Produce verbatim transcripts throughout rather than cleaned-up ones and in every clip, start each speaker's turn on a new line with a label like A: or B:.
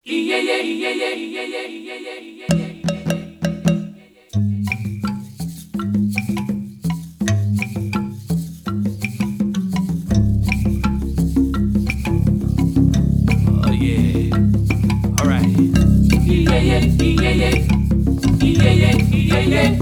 A: Yeah, yeah, yeah, yeah, yeah, yeah, yeah, yeah, yeah. Oh yeah. All right. Yeah, yeah, yeah, yeah, yeah, yeah, yeah, yeah.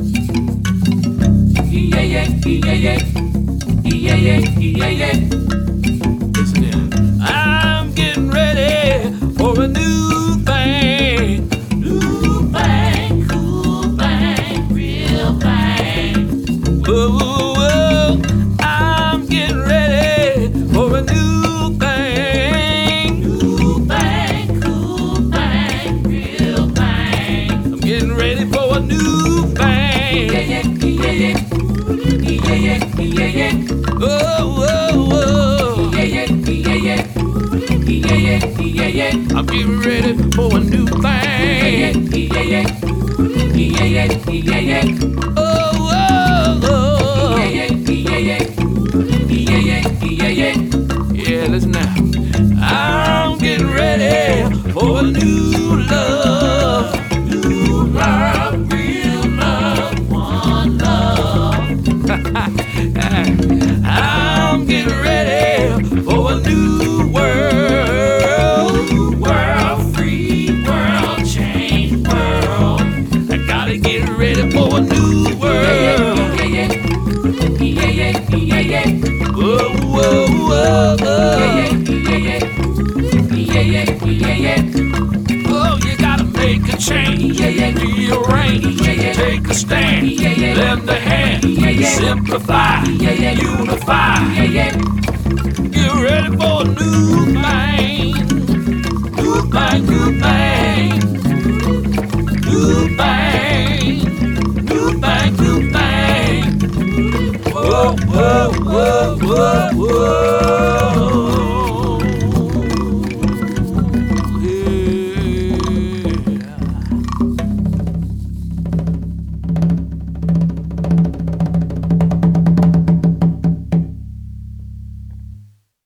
A: Yeah, yeah, yeah, yeah, yeah, yeah, yeah, yeah. Listen here. I'm getting ready for a new thing. New thing, cool thing, real thing. Whoa, whoa, I'm getting ready for a new thing. New thing, cool thing, real thing. I'm getting ready for a new thing. Yeah, yeah, yeah, yeah. Yeah, yeah, yeah, yeah. Oh, oh, oh. Yeah, yeah, yeah, yeah. Yeah, yeah, yeah, yeah. I'm getting ready for a new thing. Yeah, yeah, yeah, yeah, yeah, yeah. Oh, oh, oh. Yeah, yeah, yeah, yeah. Yeah, yeah, yeah, yeah. Yeah, listen now. I'm getting ready for a new love. New love, real love, one love. I'm getting ready for a new world, world, free world, change world. I gotta get ready for a new world. Yeah, yeah, yeah, yeah, yeah, yeah, yeah. Whoa, whoa, whoa, whoa. Yeah, yeah, yeah, yeah, yeah, yeah. Oh, you gotta make a change, yeah, yeah. Rearrange, yeah, yeah. Take a stand, yeah, yeah. Lend a hand, yeah, yeah. Simplify, yeah, yeah. Unify, yeah, yeah. Get ready for a new thing, new thing, new thing, new thing.